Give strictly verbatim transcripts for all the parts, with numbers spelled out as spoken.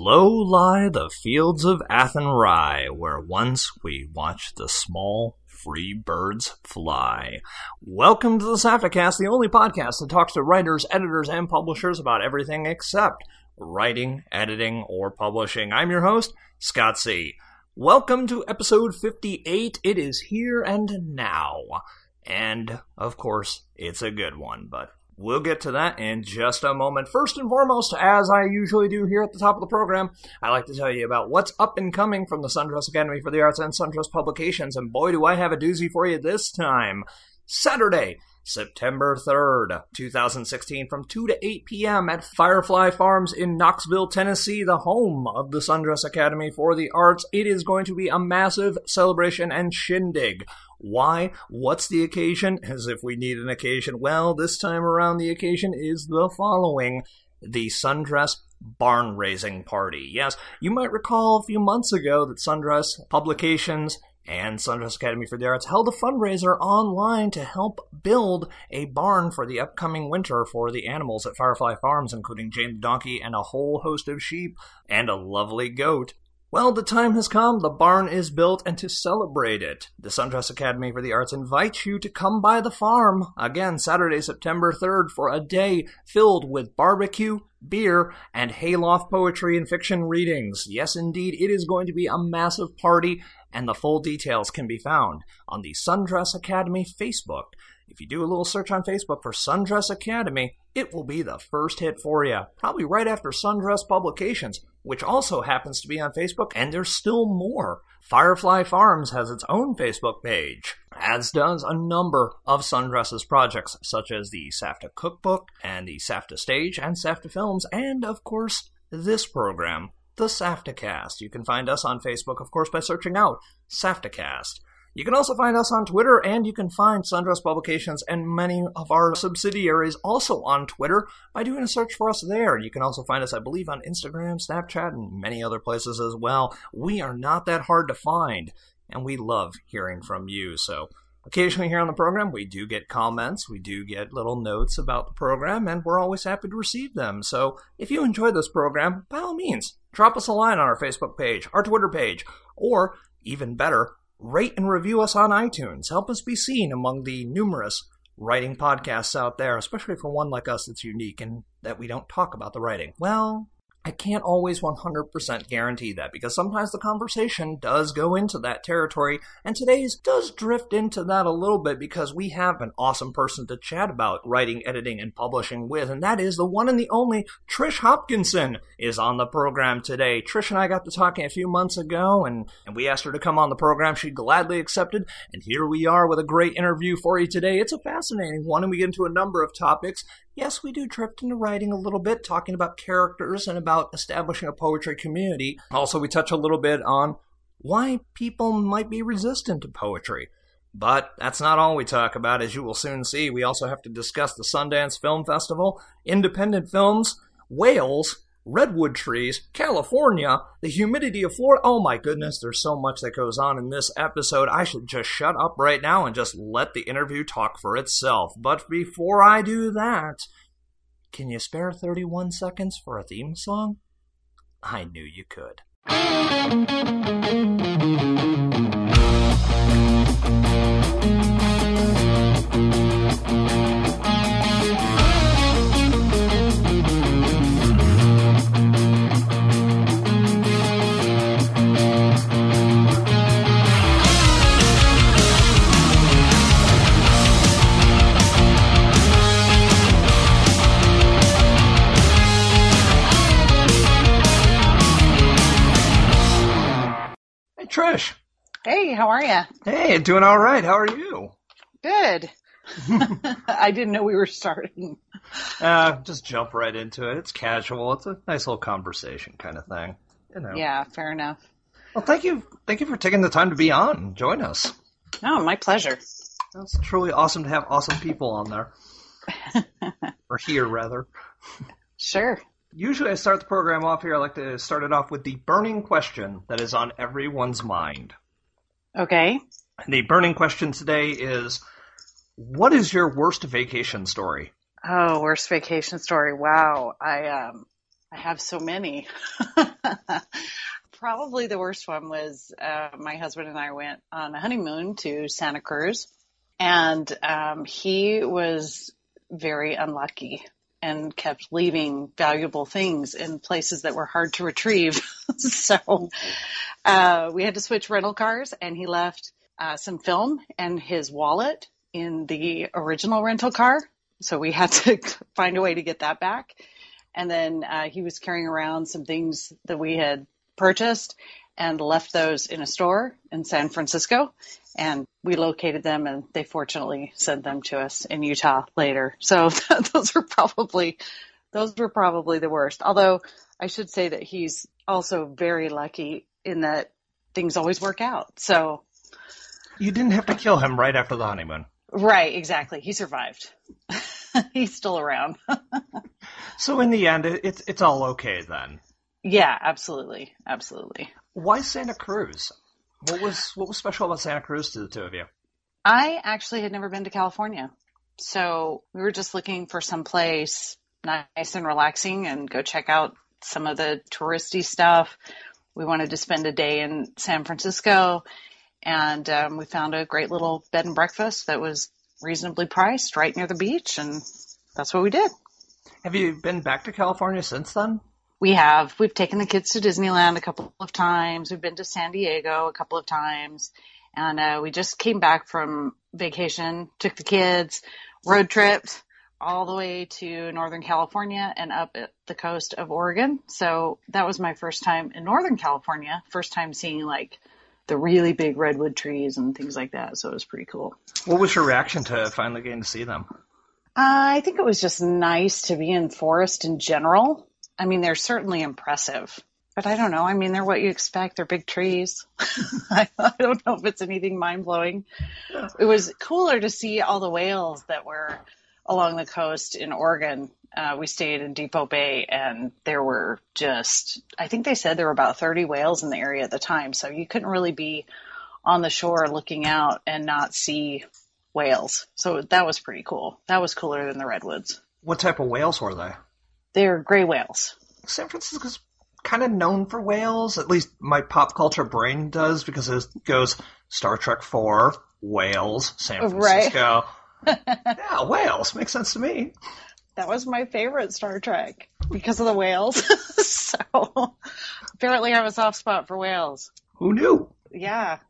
Low lie the fields of Athenry, where once we watched the small, free birds fly. Welcome to the SAFTAcast, the only podcast that talks to writers, editors, and publishers about everything except writing, editing, or publishing. I'm your host, Scott C. Welcome to episode fifty-eight. It is here and now. And, of course, it's a good one, but we'll get to that in just a moment. First and foremost, as I usually do here at the top of the program, I like to tell you about what's up and coming from the Sundress Academy for the Arts and Sundress Publications, and boy, do I have a doozy for you this time. Saturday, September third, twenty sixteen, from two to eight p.m. at Firefly Farms in Knoxville, Tennessee, the home of the Sundress Academy for the Arts. It is going to be a massive celebration and shindig. Why? What's the occasion? As if we need an occasion. Well, this time around the occasion is the following. The Sundress Barn Raising Party. Yes, you might recall a few months ago that Sundress Publications and Sundress Academy for the Arts held a fundraiser online to help build a barn for the upcoming winter for the animals at Firefly Farms, including Jane the donkey and a whole host of sheep and a lovely goat. Well, the time has come. The barn is built, and to celebrate it, the Sundress Academy for the Arts invites you to come by the farm, again, Saturday, September third, for a day filled with barbecue, beer, and hayloft poetry and fiction readings. Yes, indeed, it is going to be a massive party, and the full details can be found on the Sundress Academy Facebook. If you do a little search on Facebook for Sundress Academy, it will be the first hit for you, probably right after Sundress Publications, which also happens to be on Facebook, and there's still more. Firefly Farms has its own Facebook page, as does a number of Sundress's projects, such as the SAFTA Cookbook, and the SAFTA Stage, and SAFTA Films, and, of course, this program, the SAFTAcast. You can find us on Facebook, of course, by searching out SAFTAcast. You can also find us on Twitter, and you can find Sundress Publications and many of our subsidiaries also on Twitter by doing a search for us there. You can also find us, I believe, on Instagram, Snapchat, and many other places as well. We are not that hard to find, and we love hearing from you. So occasionally here on the program, we do get comments, we do get little notes about the program, and we're always happy to receive them. So if you enjoy this program, by all means, drop us a line on our Facebook page, our Twitter page, or, even better, rate and review us on iTunes. Help us be seen among the numerous writing podcasts out there, especially for one like us that's unique and that we don't talk about the writing. Well, I can't always one hundred percent guarantee that, because sometimes the conversation does go into that territory, and today's does drift into that a little bit because we have an awesome person to chat about writing, editing, and publishing with, and that is the one and the only Trish Hopkinson is on the program today. Trish and I got to talking a few months ago, and, and we asked her to come on the program. She gladly accepted, and here we are with a great interview for you today. It's a fascinating one, and we get into a number of topics. Yes, we do drift into writing a little bit, talking about characters and about establishing a poetry community. Also, we touch a little bit on why people might be resistant to poetry. But that's not all we talk about, as you will soon see. We also have to discuss the Sundance Film Festival, independent films, whales, redwood trees, California, the humidity of Florida. Oh my goodness, there's so much that goes on in this episode. I should just shut up right now and just let the interview talk for itself. But before I do that, can you spare thirty-one seconds for a theme song? I knew you could. Trish. Hey, how are you? Hey, doing all right. How are you? Good. I didn't know we were starting. Uh, just jump right into it. It's casual. It's a nice little conversation kind of thing. You know. Yeah, fair enough. Well, thank you. Thank you for taking the time to be on and join us. Oh, my pleasure. It's truly awesome to have awesome people on there. Or here, rather. Sure. Usually I start the program off here. I like to start it off with the burning question that is on everyone's mind. Okay. The burning question today is, what is your worst vacation story? Oh, worst vacation story. Wow. I um I have so many. Probably the worst one was uh, my husband and I went on a honeymoon to Santa Cruz, and um, he was very unlucky and kept leaving valuable things in places that were hard to retrieve. So uh, we had to switch rental cars, and he left uh, some film and his wallet in the original rental car. So we had to find a way to get that back. And then uh, he was carrying around some things that we had purchased and left those in a store in San Francisco. And we located them, and they fortunately sent them to us in Utah later. So those were probably, those were probably the worst. Although I should say that he's also very lucky in that things always work out. So you didn't have to kill him right after the honeymoon. Right, exactly. He survived. He's still around. So in the end, it's it's all okay then. Yeah, absolutely, absolutely. Why Santa Cruz? What was what was special about Santa Cruz to the two of you? I actually had never been to California, so we were just looking for some place nice and relaxing and go check out some of the touristy stuff. We wanted to spend a day in San Francisco, and um, we found a great little bed and breakfast that was reasonably priced right near the beach, and that's what we did. Have you been back to California since then? We have. We've taken the kids to Disneyland a couple of times. We've been to San Diego a couple of times. And uh, we just came back from vacation, took the kids, road tripped all the way to Northern California and up at the coast of Oregon. So that was my first time in Northern California, first time seeing like the really big redwood trees and things like that. So it was pretty cool. What was your reaction to finally getting to see them? Uh, I think it was just nice to be in forest in general. I mean, they're certainly impressive, but I don't know. I mean, they're what you expect. They're big trees. I, I don't know if it's anything mind-blowing. It was cooler to see all the whales that were along the coast in Oregon. Uh, we stayed in Depot Bay, and there were just, I think they said there were about thirty whales in the area at the time. So you couldn't really be on the shore looking out and not see whales. So that was pretty cool. That was cooler than the redwoods. What type of whales were they? They're gray whales. San Francisco's kind of known for whales. At least my pop culture brain does, because it goes Star Trek four, whales, San Francisco. Right. Yeah, whales. Makes sense to me. That was my favorite Star Trek because of the whales. So apparently I have a soft spot for whales. Who knew? Yeah.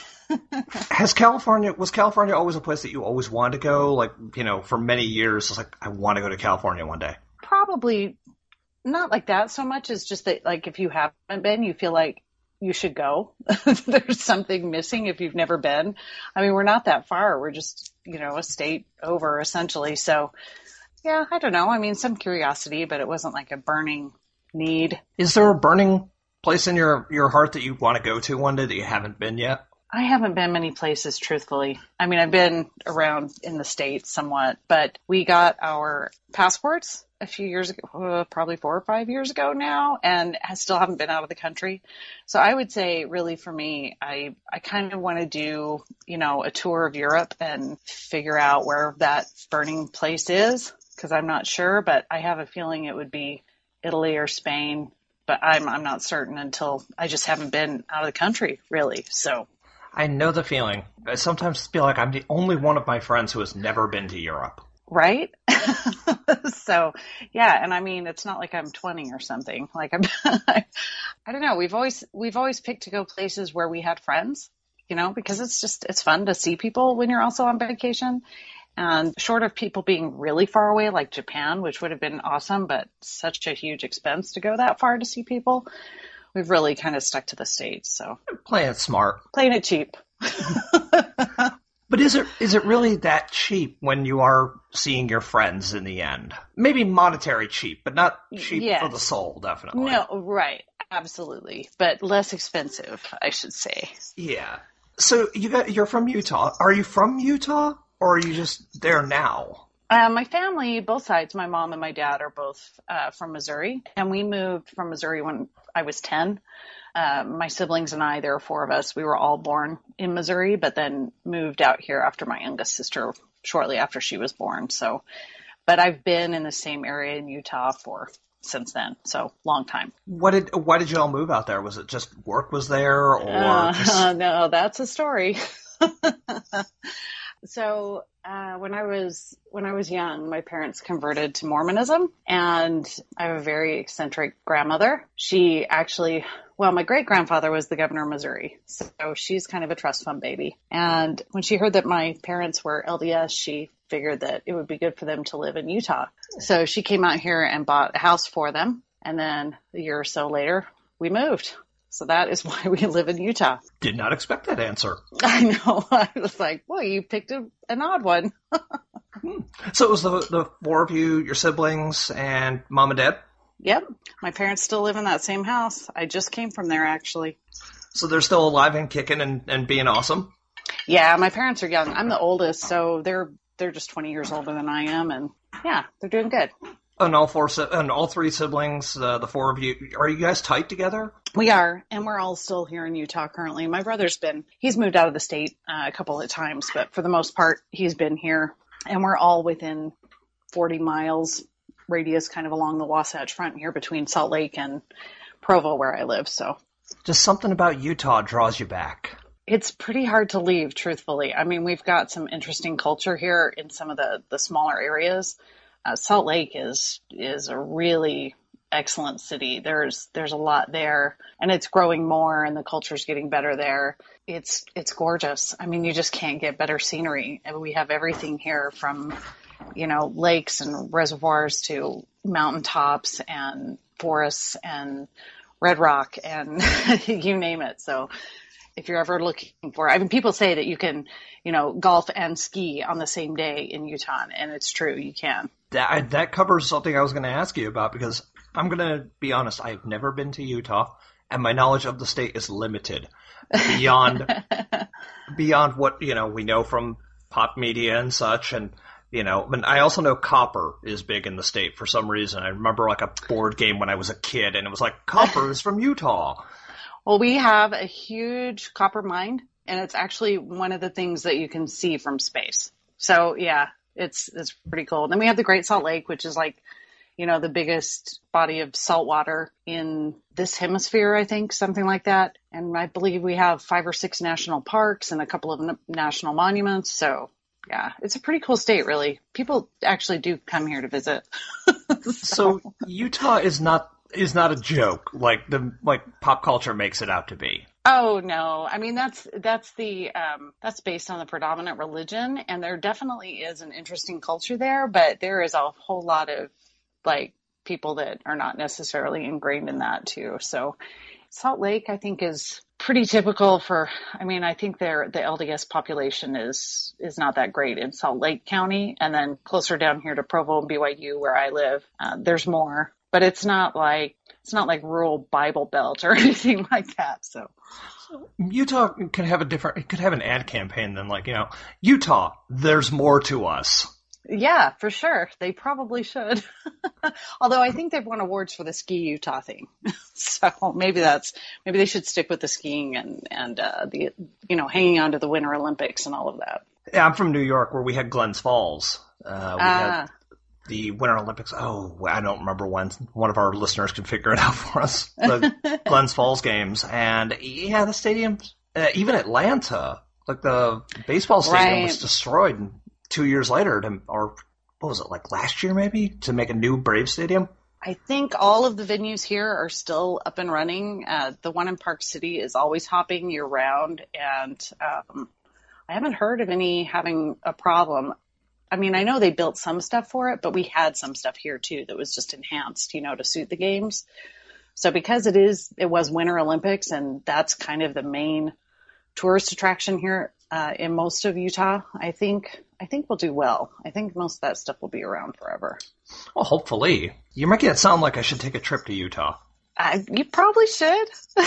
Has California, was California always a place that you always wanted to go? Like, you know, for many years, it's like, I want to go to California one day. Probably not like that so much as just that, like, if you haven't been, you feel like you should go. There's something missing if you've never been. I mean, we're not that far. We're just, you know, a state over essentially. So yeah, I don't know. I mean, some curiosity, but it wasn't like a burning need. Is there a burning place in your, your heart that you want to go to one day that you haven't been yet? I haven't been many places, truthfully. I mean, I've been around in the States somewhat, but we got our passports a few years ago, uh, probably four or five years ago now, and I still haven't been out of the country. So I would say really for me, I, I kind of want to do, you know, a tour of Europe and figure out where that burning place is, because I'm not sure, but I have a feeling it would be Italy or Spain, but I'm, I'm not certain until I just haven't been out of the country really. So I know the feeling. I sometimes feel like I'm the only one of my friends who has never been to Europe. Right? So, yeah. And I mean, it's not like I'm twenty or something. Like, I'm, I don't know. We've always, we've always picked to go places where we had friends, you know, because it's just, it's fun to see people when you're also on vacation. And short of people being really far away, like Japan, which would have been awesome, but such a huge expense to go that far to see people, we've really kind of stuck to the States. So playing it smart, playing it cheap. But is it is it really that cheap when you are seeing your friends in the end? Maybe monetary cheap, but not cheap yes. for the soul, definitely. No, right, absolutely, but less expensive, I should say. Yeah. So you got you're from Utah. Are you from Utah, or are you just there now? Uh, my family, both sides, my mom and my dad are both uh, from Missouri, and we moved from Missouri when I was ten. Uh, my siblings and I, there were four of us, we were all born in Missouri, but then moved out here after my youngest sister, shortly after she was born. So, but I've been in the same area in Utah for since then. So long time. What did, why did you all move out there? Was it just work was there or Uh, just... no, that's a story. So uh, when I was when I was young, my parents converted to Mormonism, and I have a very eccentric grandmother. She actually, well, my great grandfather was the governor of Missouri, so she's kind of a trust fund baby. And when she heard that my parents were L D S, she figured that it would be good for them to live in Utah. So she came out here and bought a house for them, and then a year or so later, we moved. So that is why we live in Utah. Did not expect that answer. I know. I was like, well, you picked a, an odd one. So it was the, the four of you, your siblings, and mom and dad? Yep. My parents still live in that same house. I just came from there, actually. So they're still alive and kicking and, and being awesome? Yeah, my parents are young. I'm the oldest, so they're they're just twenty years older than I am. And yeah, they're doing good. And all four, and all three siblings, uh, the four of you, are you guys tight together? We are, and we're all still here in Utah currently. My brother's been, he's moved out of the state uh, a couple of times, but for the most part, he's been here. And we're all within forty miles radius, kind of along the Wasatch Front here between Salt Lake and Provo, where I live. So just something about Utah draws you back. It's pretty hard to leave, truthfully. I mean, we've got some interesting culture here in some of the, the smaller areas. Uh, Salt Lake is is a really excellent city. There's there's a lot there, and it's growing more, and the culture's getting better there. It's it's gorgeous. I mean, you just can't get better scenery. And we have everything here from, you know, lakes and reservoirs to mountaintops and forests and red rock and you name it. So if you're ever looking for, I mean, people say that you can, you know, golf and ski on the same day in Utah, and it's true, you can. That, that covers something I was going to ask you about, because I'm going to be honest, I've never been to Utah, and my knowledge of the state is limited beyond beyond what, you know, we know from pop media and such. And, you know, but I also know copper is big in the state for some reason. I remember like a board game when I was a kid, and it was like, copper is from Utah. Well, we have a huge copper mine, and it's actually one of the things that you can see from space. So, yeah, it's it's pretty cool. And then we have the Great Salt Lake, which is like, you know, the biggest body of salt water in this hemisphere, I think, something like that. And I believe we have five or six national parks and a couple of n- national monuments. So, yeah, it's a pretty cool state, really. People actually do come here to visit. so. so Utah is not is not a joke like the like pop culture makes it out to be. Oh no. I mean, that's, that's the, um, that's based on the predominant religion, and there definitely is an interesting culture there, but there is a whole lot of like people that are not necessarily ingrained in that too. So Salt Lake, I think, is pretty typical for, I mean, I think their, the L D S population is, is not that great in Salt Lake County. And then closer down here to Provo and B Y U where I live, uh, there's more. But it's not like it's not like rural Bible Belt or anything like that. So Utah could have a different, it could have an ad campaign than like, you know, Utah, there's more to us. Yeah, for sure. They probably should. Although I think they've won awards for the Ski Utah thing. So maybe that's, maybe they should stick with the skiing and, and uh, the, you know, hanging on to the Winter Olympics and all of that. Yeah, I'm from New York where we had Glens Falls. Uh, we ah. had the Winter Olympics. Oh, I don't remember when. One of our listeners can figure it out for us. The Glens Falls games. And yeah, the stadium, uh, even Atlanta, like the baseball stadium right. was destroyed. And two years later, to, or what was it, like last year maybe, to make a new Brave Stadium? I think all of the venues here are still up and running. Uh, the one in Park City is always hopping year round, and um, I haven't heard of any having a problem. I mean, I know they built some stuff for it, but we had some stuff here too that was just enhanced, you know, to suit the games. So because it is, it was Winter Olympics, and that's kind of the main tourist attraction here uh, in most of Utah, I think, I think we'll do well. I think most of that stuff will be around forever. Well, hopefully. You're making it sound like I should take a trip to Utah. Uh, you probably should.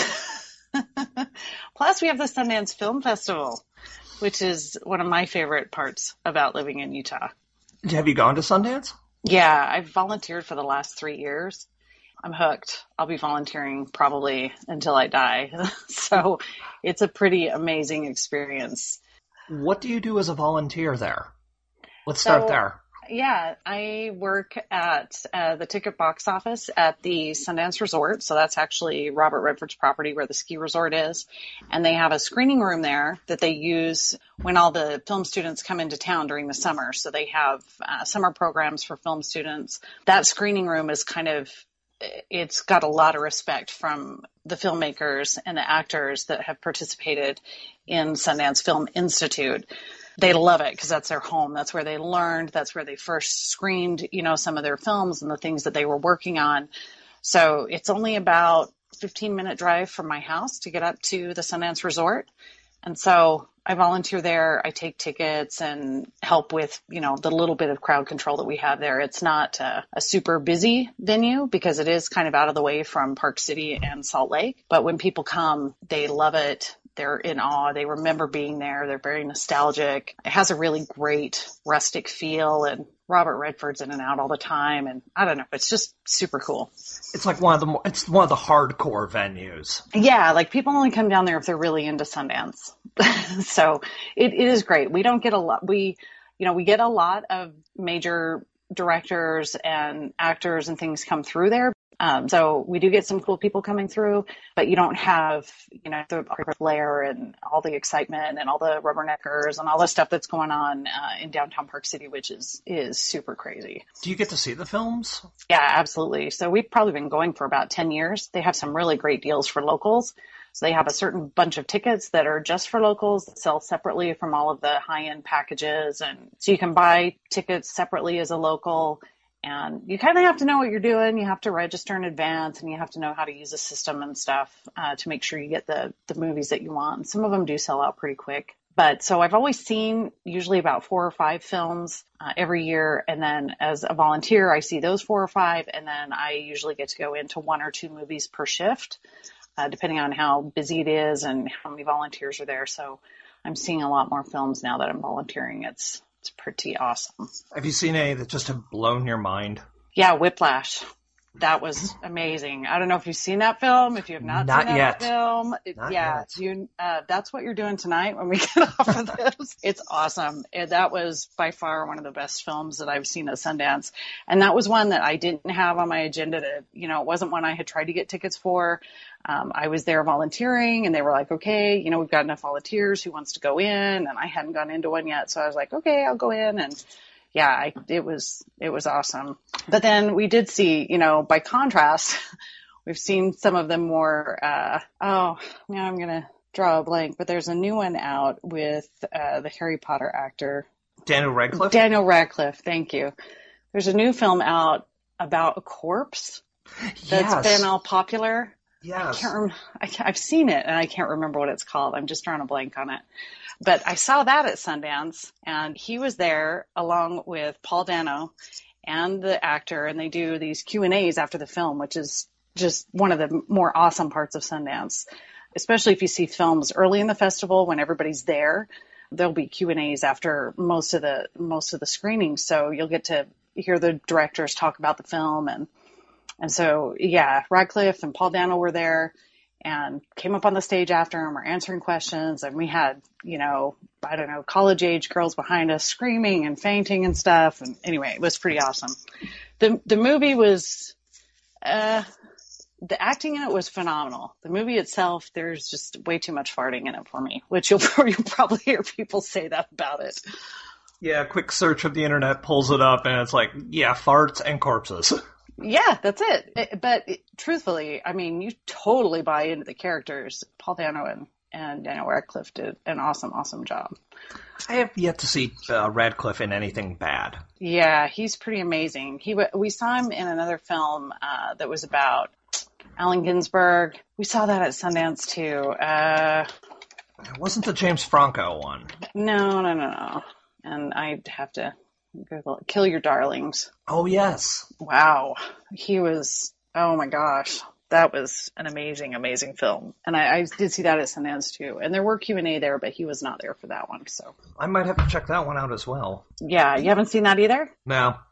Plus, we have the Sundance Film Festival, which is one of my favorite parts about living in Utah. Have you gone to Sundance? Yeah, I've volunteered for the last three years. I'm hooked. I'll be volunteering probably until I die. So it's a pretty amazing experience. What do you do as a volunteer there? Let's start so, there. Yeah, I work at uh, the ticket box office at the Sundance Resort. So that's actually Robert Redford's property where the ski resort is. And they have a screening room there that they use when all the film students come into town during the summer. So they have uh, summer programs for film students. That screening room is kind of, it's got a lot of respect from the filmmakers and the actors that have participated in Sundance Film Institute. They love it because that's their home. That's where they learned. That's where they first screened, you know, some of their films and the things that they were working on. So it's only about a fifteen minute drive from my house to get up to the Sundance Resort. And so I volunteer there. I take tickets and help with, you know, the little bit of crowd control that we have there. It's not a, a super busy venue because it is kind of out of the way from Park City and Salt Lake. But when people come, they love it. They're in awe. They remember being there. They're very nostalgic. It has a really great rustic feel, and Robert Redford's in and out all the time. And I don't know, it's just super cool. It's like one of the more, it's one of the hardcore venues. Yeah, like people only come down there if they're really into Sundance. So it, it is great. We don't get a lot. We, you know, we get a lot of major directors and actors and things come through there. Um, so we do get some cool people coming through, but you don't have, you know, the layer and all the excitement and all the rubberneckers and all the stuff that's going on uh, in downtown Park City, which is, is super crazy. Do you get to see the films? Yeah, absolutely. So we've probably been going for about ten years. They have some really great deals for locals. So they have a certain bunch of tickets that are just for locals that sell separately from all of the high-end packages. And so you can buy tickets separately as a local. And you kind of have to know what you're doing. You have to register in advance and you have to know how to use the system and stuff uh, to make sure you get the, the movies that you want. And some of them do sell out pretty quick. But so I've always seen usually about four or five films uh, every year. And then as a volunteer, I see those four or five. And then I usually get to go into one or two movies per shift, uh, depending on how busy it is and how many volunteers are there. So I'm seeing a lot more films now that I'm volunteering. It's It's pretty awesome. Have you seen any that just have blown your mind? Yeah, Whiplash. That was amazing. I don't know if you've seen that film. If you have not, not seen yet. that film, not yeah, yet. you. Uh, that's what you're doing tonight when we get off of this. It's awesome. It, that was by far one of the best films that I've seen at Sundance, and that was one that I didn't have on my agenda to. You know, it wasn't one I had tried to get tickets for. Um, I was there volunteering, and they were like, "Okay, you know, we've got enough volunteers. Who wants to go in?" And I hadn't gone into one yet, so I was like, "Okay, I'll go in." And yeah, I, it was, it was awesome. But then we did see, you know, by contrast, we've seen some of them more, uh, oh, now I'm going to draw a blank, but there's a new one out with, uh, the Harry Potter actor. Daniel Radcliffe? Daniel Radcliffe. Thank you. There's a new film out about a corpse that's Yes. been all popular. Yes. I can't rem- I can't, I've seen it and I can't remember what it's called. I'm just drawing a blank on it. But I saw that at Sundance, and he was there along with Paul Dano and the actor, and they do these Q and A's after the film, which is just one of the more awesome parts of Sundance, especially if you see films early in the festival when everybody's there. There'll be Q and A's after most of the most of the screenings, so you'll get to hear the directors talk about the film, and and so yeah, Radcliffe and Paul Dano were there. And came up on the stage after and were answering questions. And we had, you know, I don't know, college age girls behind us screaming and fainting and stuff. And anyway, it was pretty awesome. The the movie was, uh, the acting in it was phenomenal. The movie itself, there's just way too much farting in it for me, which you'll, you'll probably hear people say that about it. Yeah, a quick search of the internet pulls it up and it's like, yeah, farts and corpses. Yeah, that's it. it but it, truthfully, I mean, you totally buy into the characters. Paul Dano and, and Daniel Radcliffe did an awesome, awesome job. I have yet to see uh, Radcliffe in anything bad. Yeah, he's pretty amazing. He We saw him in another film uh, that was about Allen Ginsberg. We saw that at Sundance, too. Uh, It wasn't the James Franco one. no, no, no, no. And I'd have to Google it. Kill Your Darlings. Oh, yes. Wow. He was, oh my gosh. That was an amazing, amazing film. And I, I did see that at Sundance too. And there were Q and A there, but he was not there for that one. So I might have to check that one out as well. yeah, you haven't seen that either? No.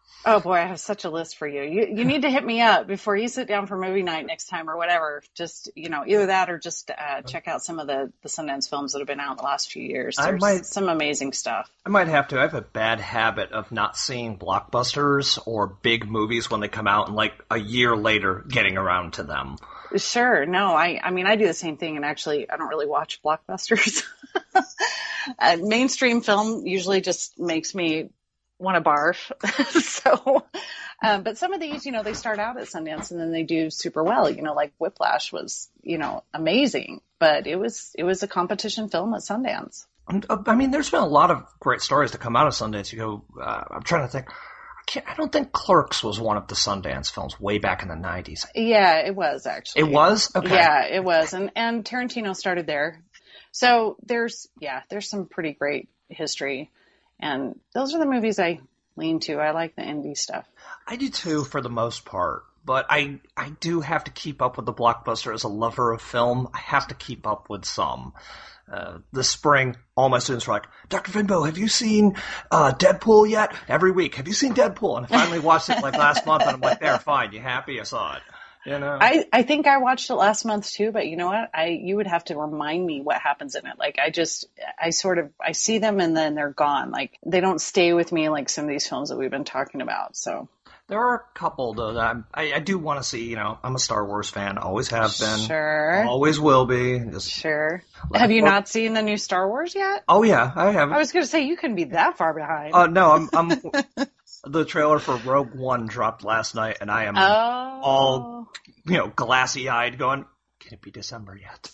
Oh boy, I have such a list for you. You you need to hit me up before you sit down for movie night next time or whatever. Just, you know, either that or just uh, check out some of the, the Sundance films that have been out in the last few years. There's I might, some amazing stuff. I might have to. I have a bad habit of not seeing blockbusters or big movies when they come out and like a year later getting around to them. Sure. No, I, I mean, I do the same thing, and actually I don't really watch blockbusters. uh, mainstream film usually just makes me want to barf. so, um, but some of these, you know, they start out at Sundance and then they do super well. You know, like Whiplash was, you know, amazing, but it was it was a competition film at Sundance. I mean, there's been a lot of great stories that come out of Sundance. You go, uh, I'm trying to think. I, can't, I don't think Clerks was one of the Sundance films way back in the nineties. Yeah, it was actually. It was? Okay. Yeah, it was, and and Tarantino started there. So there's yeah, there's some pretty great history. And those are the movies I lean to. I like the indie stuff. I do too, for the most part. But I I do have to keep up with the blockbuster as a lover of film. I have to keep up with some. Uh, this spring, all my students were like, Doctor Finbo, have you seen uh, Deadpool yet? Every week, have you seen Deadpool? And I finally watched it like last month, and I'm like, there, fine. You happy? I saw it. You know? I, I think I watched it last month too, but you know what? I you would have to remind me what happens in it. Like I just I sort of I see them and then they're gone. Like they don't stay with me like some of these films that we've been talking about. So there are a couple though that I'm, I I do want to see. You know, I'm a Star Wars fan. Always have been. Sure. Always will be. Just sure. Have you not seen the new Star Wars yet? Oh yeah, I have. I was going to say you couldn't be that far behind. Uh no, I'm I'm. The trailer for Rogue One dropped last night, and I am oh. all, you know, glassy-eyed going, can it be December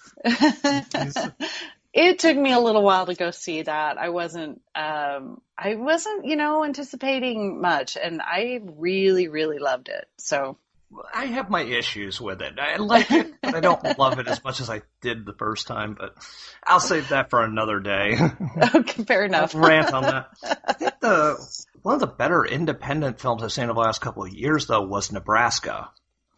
yet? It took me a little while to go see that. I wasn't, um, I wasn't, you know, anticipating much, and I really, really loved it. So I have my issues with it. I like it, but I don't love it as much as I did the first time, but I'll save that for another day. Okay, fair enough. I'll rant on that. I think the one of the better independent films I've seen over the last couple of years, though, was Nebraska.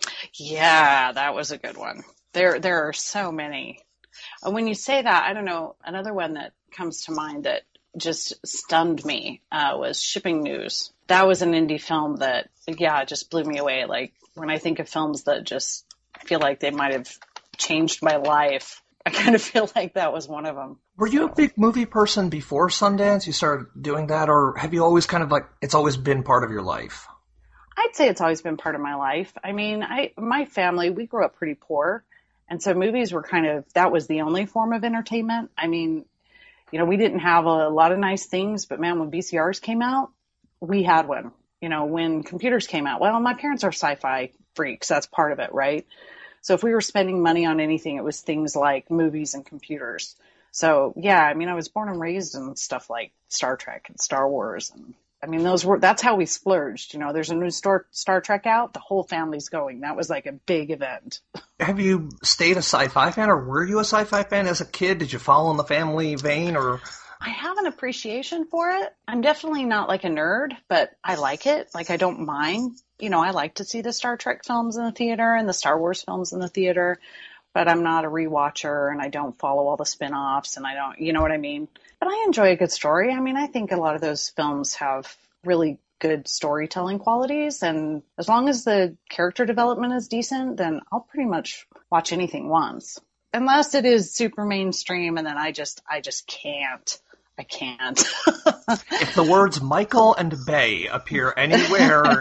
Yeah, that was a good one. There, there are so many. And when you say that, I don't know, another one that comes to mind that just stunned me uh, was Shipping News. That was an indie film that, yeah, just blew me away. Like, when I think of films that just feel like they might have changed my life, I kind of feel like that was one of them. Were you a big movie person before Sundance? You started doing that, or have you always kind of like, it's always been part of your life? I'd say it's always been part of my life. I mean, I my family, we grew up pretty poor, and so movies were kind of, that was the only form of entertainment. I mean, you know, we didn't have a lot of nice things, but man, when V C Rs came out, we had one. You know, when computers came out, well, my parents are sci-fi freaks. That's part of it, right? So if we were spending money on anything, it was things like movies and computers. So yeah, I mean, I was born and raised in stuff like Star Trek and Star Wars. And I mean, those were, that's how we splurged. You know, there's a new Star, Star Trek out, the whole family's going. That was like a big event. Have you stayed a sci-fi fan, or were you a sci-fi fan as a kid? Did you follow in the family vein, or? I have an appreciation for it. I'm definitely not like a nerd, but I like it. Like, I don't mind. You know, I like to see the Star Trek films in the theater and the Star Wars films in the theater, but I'm not a rewatcher, and I don't follow all the spin-offs, and I don't, you know what I mean? But I enjoy a good story. I mean, I think a lot of those films have really good storytelling qualities, and as long as the character development is decent, then I'll pretty much watch anything once. Unless it is super mainstream, and then I just, I just can't. I can't. If the words Michael and Bay appear anywhere,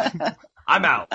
I'm out.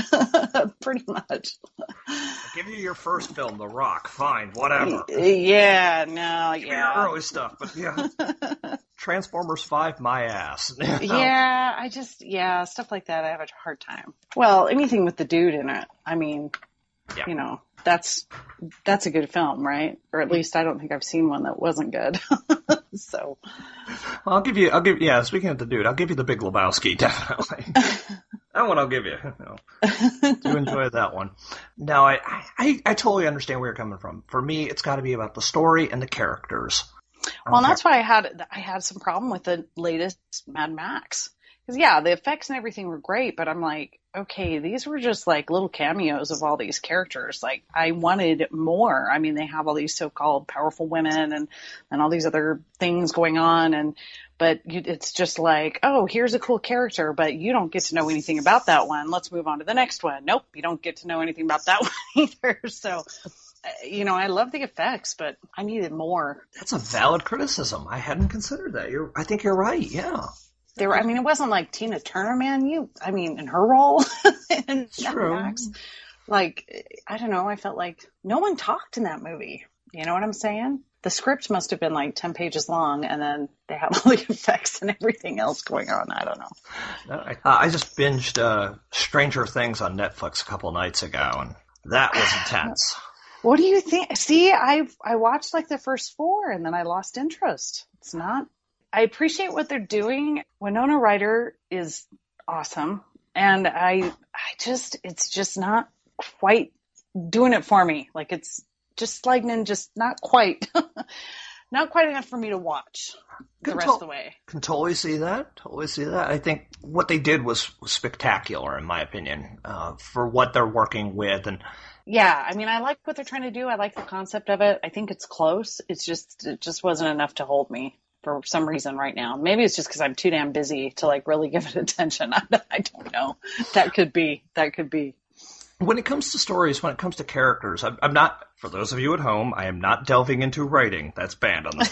Pretty much. I'll give you your first film, The Rock. Fine, whatever. Yeah, no, give yeah. Me your early stuff, but yeah. Transformers five, my ass. Yeah, I just, yeah, stuff like that, I have a hard time. Well, anything with the dude in it, I mean, yeah. You know, that's that's a good film, right? Or at least I don't think I've seen one that wasn't good. So, well, I'll give you. I'll give. Yeah, speaking of the dude, I'll give you The Big Lebowski. Definitely, that one I'll give you. No. Do enjoy that one. Now, I, I I totally understand where you're coming from. For me, it's got to be about the story and the characters. Well, and that's why I had I had some problem with the latest Mad Max. Because, yeah, the effects and everything were great, but I'm like, okay, these were just like little cameos of all these characters. Like, I wanted more. I mean, they have all these so-called powerful women and, and all these other things going on. And, but you, it's just like, oh, here's a cool character, but you don't get to know anything about that one. Let's move on to the next one. Nope, you don't get to know anything about that one either. So, you know, I love the effects, but I needed more. That's a valid criticism. I hadn't considered that. You're, I think you're right. Yeah. There were, I mean, it wasn't like Tina Turner, man. You, I mean, in her role in Mad Max, like, I don't know. I felt like no one talked in that movie. You know what I'm saying? The script must have been like ten pages long, and then they have all the effects and everything else going on. I don't know. No, I, uh, I just binged uh, Stranger Things on Netflix a couple nights ago, and that was intense. What do you think? See, I I watched like the first four, and then I lost interest. It's not. I appreciate what they're doing. Winona Ryder is awesome. And I, I just, it's just not quite doing it for me. Like it's just lightning, just not quite, not quite enough for me to watch the Can rest to- of the way. Can totally see that. Totally see that. I think what they did was, was spectacular, in my opinion, uh, for what they're working with. And yeah, I mean, I like what they're trying to do. I like the concept of it. I think it's close. It's just, it just wasn't enough to hold me for some reason right now. Maybe it's just because I'm too damn busy to like really give it attention. I, I don't know. That could be. That could be. When it comes to stories, when it comes to characters, I'm, I'm not, for those of you at home, I am not delving into writing. That's banned on this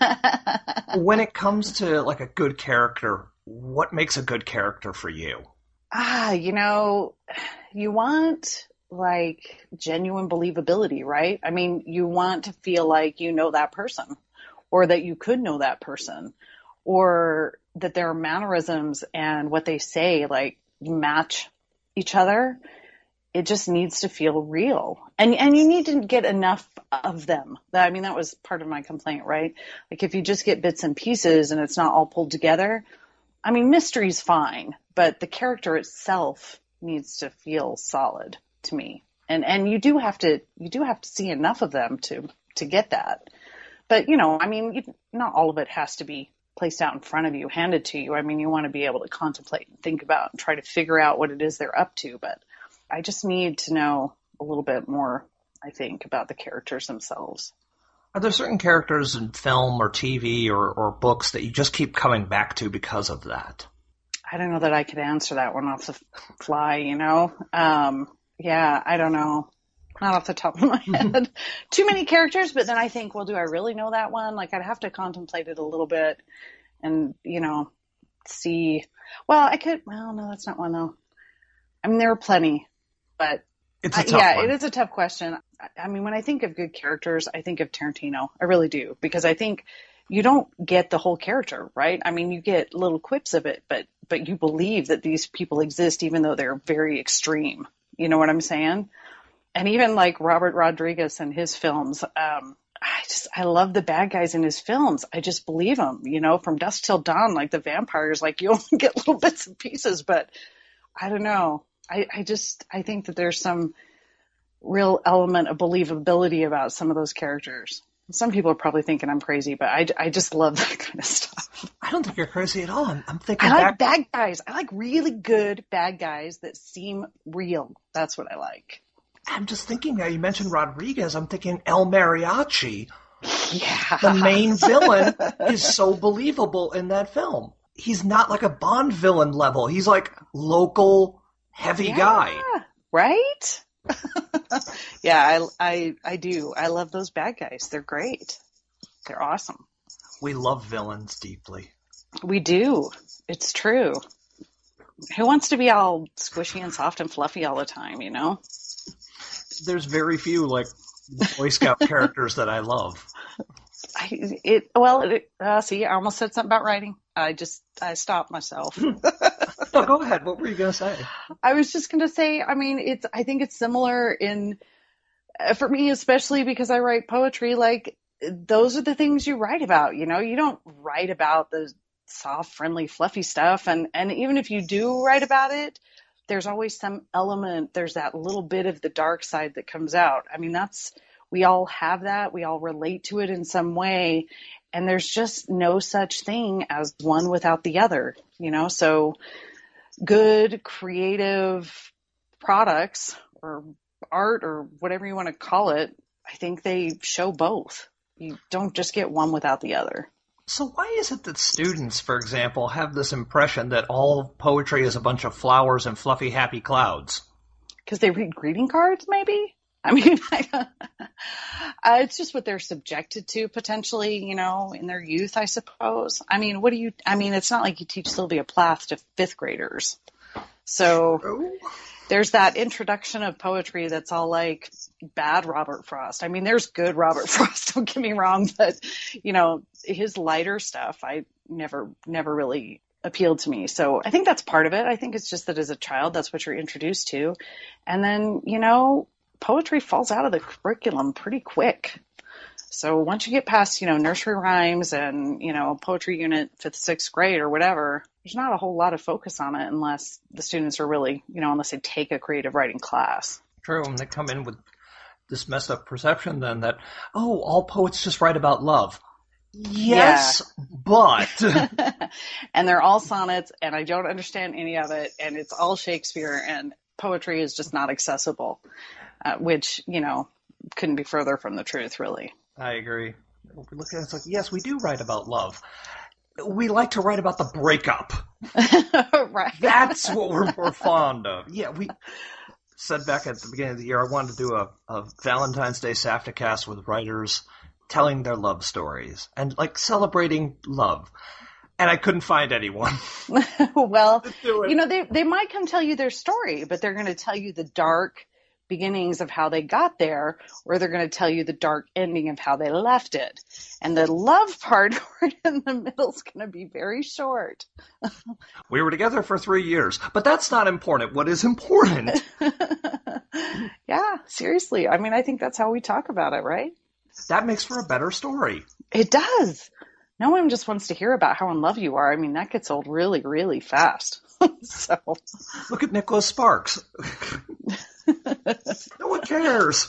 part. When it comes to like a good character, what makes a good character for you? Ah, you know, you want like genuine believability, right? I mean, you want to feel like you know that person, or that you could know that person, or that their mannerisms and what they say like match each other. It just needs to feel real. And and you need to get enough of them. I mean, that was part of my complaint, right? Like if you just get bits and pieces and it's not all pulled together, I mean, mystery's fine, but the character itself needs to feel solid to me. And and you do have to you do have to see enough of them to to get that. But, you know, I mean, you, not all of it has to be placed out in front of you, handed to you. I mean, you want to be able to contemplate and think about and try to figure out what it is they're up to. But I just need to know a little bit more, I think, about the characters themselves. Are there certain characters in film or T V or, or books that you just keep coming back to because of that? I don't know that I could answer that one off the fly, you know? Um, yeah, I don't know. Not off the top of my head. Too many characters, but then I think, well, do I really know that one? Like, I'd have to contemplate it a little bit and, you know, see. Well, I could, well, no, that's not one, though. I mean, there are plenty, but it's a I, tough yeah, one. It is a tough question. I, I mean, when I think of good characters, I think of Tarantino. I really do, because I think you don't get the whole character, right? I mean, you get little quips of it, but but you believe that these people exist, even though they're very extreme. You know what I'm saying? And even like Robert Rodriguez and his films, um, I just, I love the bad guys in his films. I just believe them, you know, from Dusk Till Dawn, like the vampires, like you only get little bits and pieces, but I don't know. I, I just, I think that there's some real element of believability about some of those characters. Some people are probably thinking I'm crazy, but I, I just love that kind of stuff. I don't think you're crazy at all. I'm, I'm thinking I like back- bad guys. I like really good bad guys that seem real. That's what I like. I'm just thinking now, you mentioned Rodriguez, I'm thinking El Mariachi. Yeah. The main villain is so believable in that film. He's not like a Bond villain level. He's like local heavy yeah, guy. Right? yeah, I, I, I do. I love those bad guys. They're great. They're awesome. We love villains deeply. We do. It's true. Who wants to be all squishy and soft and fluffy all the time, you know? There's very few, like, Boy Scout characters that I love. I, it well, it, uh, see, I almost said something about writing. I just, I stopped myself. No, go ahead. What were you going to say? I was just going to say, I mean, it's, I think it's similar in, uh, for me, especially because I write poetry, like, those are the things you write about, you know? You don't write about the soft, friendly, fluffy stuff. And, and even if you do write about it, there's always some element, there's that little bit of the dark side that comes out. I mean, that's we all have that. We all relate to it in some way. And there's just no such thing as one without the other, you know? So good, creative products or art or whatever you want to call it, I think they show both. You don't just get one without the other. So why is it that students, for example, have this impression that all poetry is a bunch of flowers and fluffy, happy clouds? Because they read greeting cards, maybe? I mean, I, uh, it's just what they're subjected to potentially, you know, in their youth, I suppose. I mean, what do you, I mean, it's not like you teach Sylvia Plath to fifth graders. So True. There's that introduction of poetry that's all like bad Robert Frost. I mean, there's good Robert Frost, don't get me wrong, but, you know, his lighter stuff, I never, never really appealed to me. So I think that's part of it. I think it's just that as a child, that's what you're introduced to. And then, you know, poetry falls out of the curriculum pretty quick. So once you get past, you know, nursery rhymes and, you know, poetry unit fifth, sixth grade or whatever, there's not a whole lot of focus on it unless the students are really, you know, unless they take a creative writing class. True. And they come in with this messed up perception then that, oh, all poets just write about love. Yes, yeah. But. And they're all sonnets and I don't understand any of it. And it's all Shakespeare and poetry is just not accessible, uh, which, you know, couldn't be further from the truth, really. I agree. We look at it, it's like, yes, we do write about love. We like to write about the breakup. Right. That's what we're more fond of. Yeah, we said back at the beginning of the year, I wanted to do a, a Valentine's Day SAFTAcast with writers telling their love stories and like celebrating love. And I couldn't find anyone. Well, you know, they, they might come tell you their story, but they're going to tell you the dark beginnings of how they got there, or they're going to tell you the dark ending of how they left it. And the love part right in the middle is going to be very short. We were together for three years, but that's not important. What is important? Yeah, seriously. I mean, I think that's how we talk about it, right? That makes for a better story. It does. No one just wants to hear about how in love you are. I mean, that gets old really, really fast. So look at Nicholas Sparks. No one cares.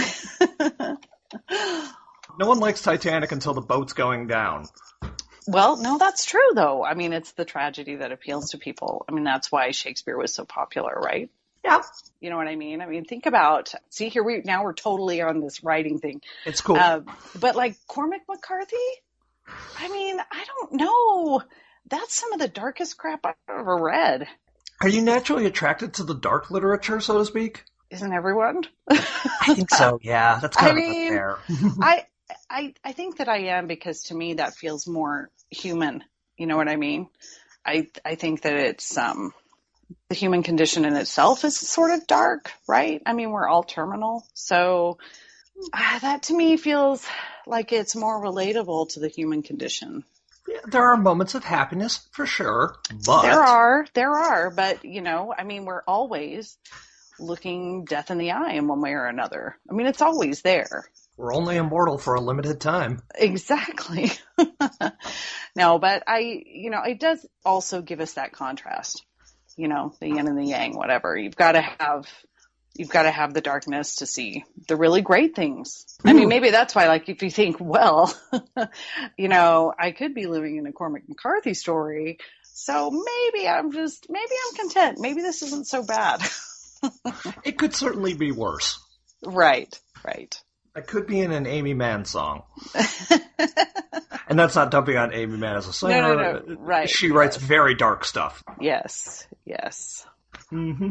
No one likes Titanic until the boat's going down. Well, no, that's true, though. I mean, it's the tragedy that appeals to people. I mean, that's why Shakespeare was so popular, right? Yeah. You know what I mean? I mean, think about, see here, we now we're totally on this writing thing. It's cool. Uh, but like Cormac McCarthy, I mean, I don't know. That's some of the darkest crap I've ever read. Are you naturally attracted to the dark literature, so to speak? Isn't everyone? I think so, yeah. That's kind I of mean, fair. I, I, I think that I am because to me that feels more human. You know what I mean? I, I think that it's, um, the human condition in itself is sort of dark, right? I mean, we're all terminal. So uh, that to me feels like it's more relatable to the human condition. Yeah, there are moments of happiness, for sure, but... There are, there are, but, you know, I mean, we're always looking death in the eye in one way or another. I mean, it's always there. We're only immortal for a limited time. Exactly. No, but I, you know, it does also give us that contrast, you know, the yin and the yang, whatever. You've got to have... You've got to have the darkness to see the really great things. I mean, maybe that's why, like, if you think, well, you know, I could be living in a Cormac McCarthy story, so maybe I'm just, maybe I'm content. Maybe this isn't so bad. It could certainly be worse. Right, right. I could be in an Amy Mann song. And that's not dumping on Amy Mann as a singer. No, no, no. Right. She writes yes. very dark stuff. Yes, yes. Mm-hmm.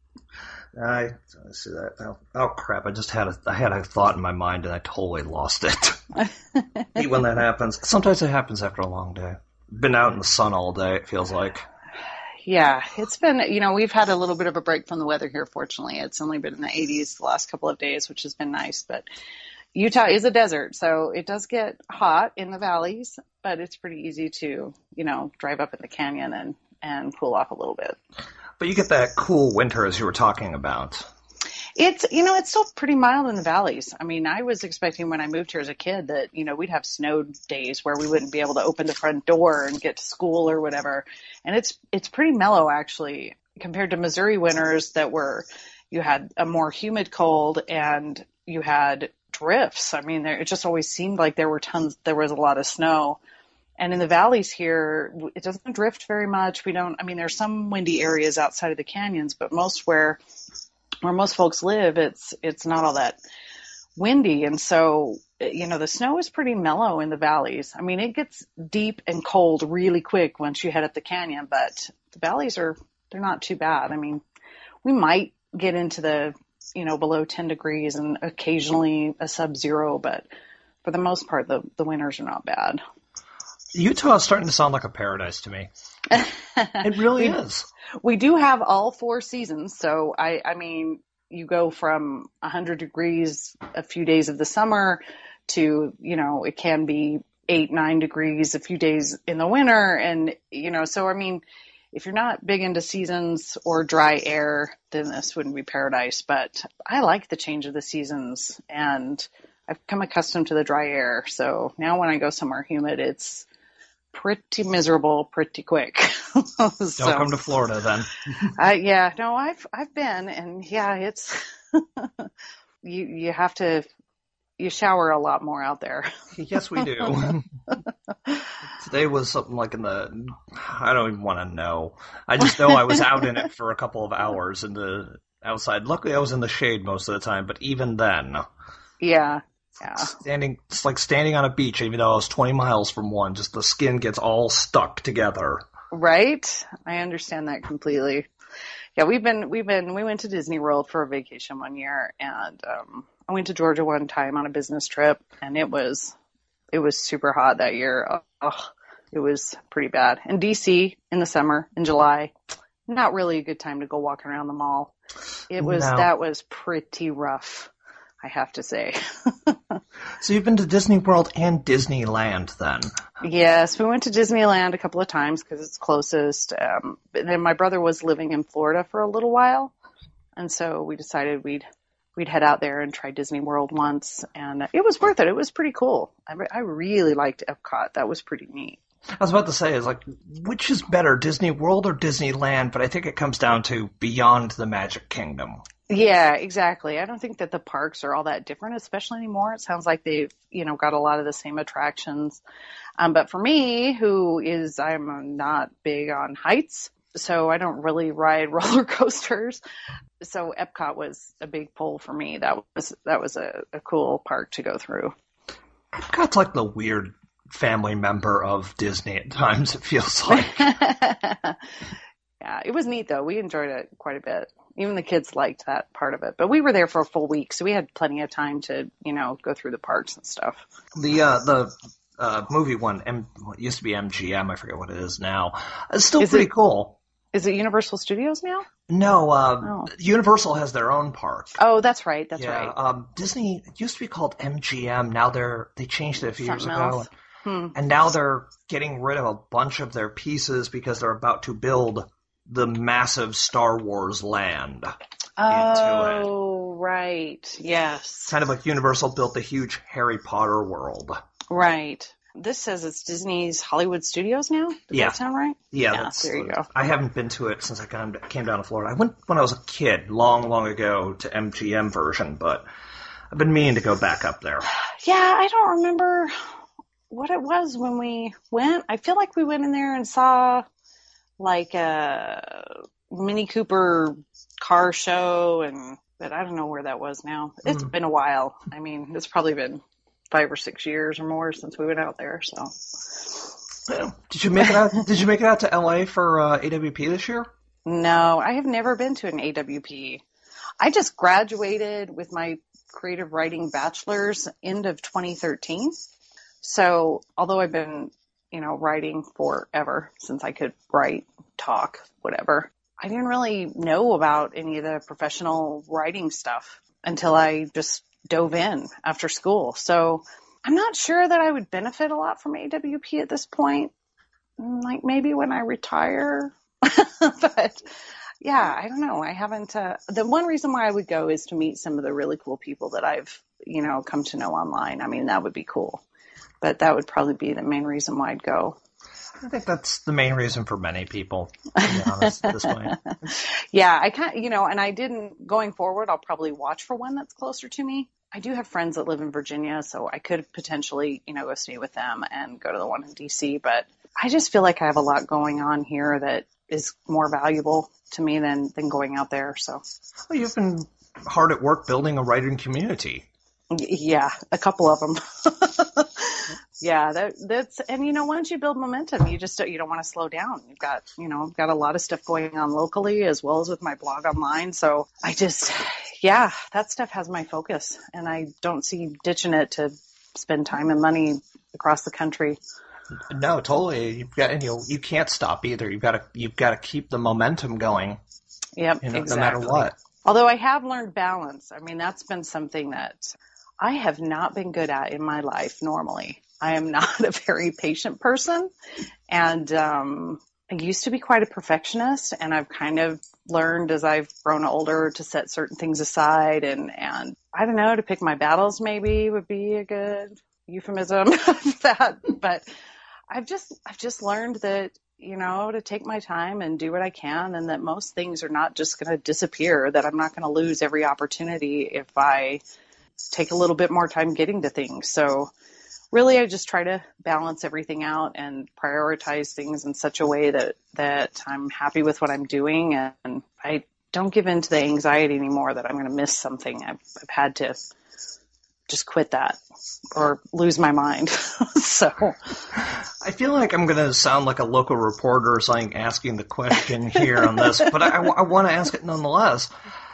I, I see that. Oh, oh crap! I just had a I had a thought in my mind and I totally lost it. Hate when that happens. Sometimes it happens after a long day. Been out in the sun all day. It feels like. Yeah, it's been. You know, we've had a little bit of a break from the weather here. Fortunately, it's only been in the eighties the last couple of days, which has been nice. But Utah is a desert, so it does get hot in the valleys, but it's pretty easy to, you know, drive up in the canyon and and cool off a little bit. But you get that cool winter as you were talking about. It's, you know, it's still pretty mild in the valleys. I mean, I was expecting when I moved here as a kid that, you know, we'd have snow days where we wouldn't be able to open the front door and get to school or whatever. And it's, it's pretty mellow actually compared to Missouri winters that were, you had a more humid cold and you had drifts. I mean, there, it just always seemed like there were tons, there was a lot of snow. And in the valleys here, it doesn't drift very much. We don't, I mean, there's some windy areas outside of the canyons, but most where, where most folks live, it's, it's not all that windy. And so, you know, the snow is pretty mellow in the valleys. I mean, it gets deep and cold really quick once you head up the canyon, but the valleys are, they're not too bad. I mean, we might get into the, you know, below ten degrees and occasionally a sub-zero, but for the most part, the, the winters are not bad. Utah is starting to sound like a paradise to me. It really we, is. We do have all four seasons. So, I, I mean, you go from one hundred degrees a few days of the summer to, you know, it can be eight, nine degrees a few days in the winter. And, you know, so, I mean, if you're not big into seasons or dry air, then this wouldn't be paradise. But I like the change of the seasons, and I've become accustomed to the dry air. So now when I go somewhere humid, it's pretty miserable pretty quick. so, Don't come to Florida then. uh, yeah, no, I've I've been, and yeah, it's you you have to you shower a lot more out there. Yes, we do. Today was something like in the I don't even want to know. I just know I was out in it for a couple of hours in the outside. Luckily, I was in the shade most of the time, but even then, yeah. Yeah. Standing, it's like standing on a beach, even though I was twenty miles from one, just the skin gets all stuck together. Right? I understand that completely. Yeah, we've been, we've been, we went to Disney World for a vacation one year, and um, I went to Georgia one time on a business trip, and it was, it was super hot that year. Oh, it was pretty bad. And D C in the summer, in July, not really a good time to go walking around the mall. It was, no. that was pretty rough, I have to say. So you've been to Disney World and Disneyland then? Yes, we went to Disneyland a couple of times because it's closest. Um, but then my brother was living in Florida for a little while, and so we decided we'd we'd head out there and try Disney World once, and it was worth it. It was pretty cool. I, re- I really liked Epcot. That was pretty neat. I was about to say, is like, which is better, Disney World or Disneyland? But I think it comes down to Beyond the Magic Kingdom. Yeah, exactly. I don't think that the parks are all that different, especially anymore. It sounds like they've, you know, got a lot of the same attractions. Um, but for me, who is, I'm not big on heights, so I don't really ride roller coasters. So Epcot was a big pull for me. That was, that was a, a cool park to go through. Epcot's like the weird family member of Disney at times, it feels like. Yeah, it was neat though. We enjoyed it quite a bit. Even the kids liked that part of it. But we were there for a full week, so we had plenty of time to, you know, go through the parks and stuff. The uh, the uh, movie one, M- it used to be M G M, I forget what it is now. It's still is pretty it, cool. Is it Universal Studios now? No, uh, oh. Universal has their own park. Oh, that's right, that's yeah, right. Um, Disney, it used to be called M G M. Now they're, they changed it a few Something years else. ago. Hmm. And now they're getting rid of a bunch of their pieces because they're about to build the massive Star Wars land. Oh, right. Yes. Kind of like Universal built the huge Harry Potter world. Right. This says it's Disney's Hollywood Studios now? Does yeah. that sound right? Yeah, yeah that's, there you go. I haven't been to it since I came down to Florida. I went when I was a kid, long, long ago, to M G M version, but I've been meaning to go back up there. Yeah, I don't remember what it was when we went. I feel like we went in there and saw like a Mini Cooper car show, and but I don't know where that was now. It's mm. been a while. I mean, it's probably been five or six years or more since we went out there. So, yeah. Did you make it out? Did you make it out to L A for uh, A W P this year? No, I have never been to an A W P. I just graduated with my creative writing bachelor's end of twenty thirteen. So, although I've been, you know, writing forever since I could write, talk, whatever, I didn't really know about any of the professional writing stuff until I just dove in after school. So I'm not sure that I would benefit a lot from A W P at this point. Like maybe when I retire. But yeah, I don't know. I haven't, uh, the one reason why I would go is to meet some of the really cool people that I've, you know, come to know online. I mean, that would be cool. But that would probably be the main reason why I'd go. I think that's the main reason for many people, to be honest, at this point. Yeah, I can't, you know, and I didn't, going forward, I'll probably watch for one that's closer to me. I do have friends that live in Virginia, so I could potentially, you know, go stay with them and go to the one in D C, but I just feel like I have a lot going on here that is more valuable to me than, than going out there. So, well, you've been hard at work building a writing community. Yeah, a couple of them. Yeah, that, that's, and you know, once you build momentum, you just don't, you don't want to slow down. You've got, you know, got a lot of stuff going on locally as well as with my blog online. So I just, yeah, that stuff has my focus, and I don't see ditching it to spend time and money across the country. No, totally. You've got, and you know, you can't stop either. You've got to, you've got to keep the momentum going. Yep, you know, exactly. No matter what. Although I have learned balance. I mean, that's been something that I have not been good at in my life normally. I am not a very patient person, and um, I used to be quite a perfectionist, and I've kind of learned as I've grown older to set certain things aside, and, and I don't know, to pick my battles maybe would be a good euphemism of that. But I've just, I've just learned that, you know, to take my time and do what I can, and that most things are not just going to disappear, that I'm not going to lose every opportunity if I take a little bit more time getting to things. So really, I just try to balance everything out and prioritize things in such a way that, that I'm happy with what I'm doing. And I don't give in to the anxiety anymore that I'm going to miss something. I've, I've had to just quit that or lose my mind. So I feel like I'm going to sound like a local reporter or something asking the question here on this, but I, I want to ask it nonetheless.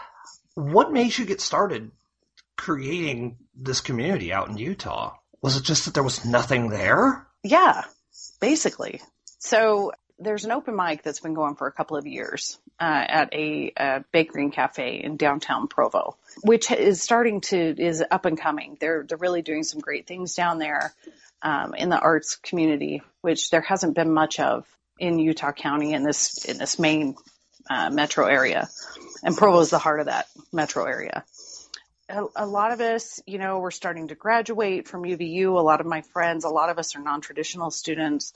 What made you get started creating this community out in Utah? Was it just that there was nothing there? Yeah, basically. So there's an open mic that's been going for a couple of years uh, at a, a bakery and cafe in downtown Provo, which is starting to, is up and coming. They're, they're really doing some great things down there um, in the arts community, which there hasn't been much of in Utah County in this, in this main uh, metro area. And Provo is the heart of that metro area. A, a lot of us, you know, we're starting to graduate from U V U. A lot of my friends, a lot of us are non-traditional students.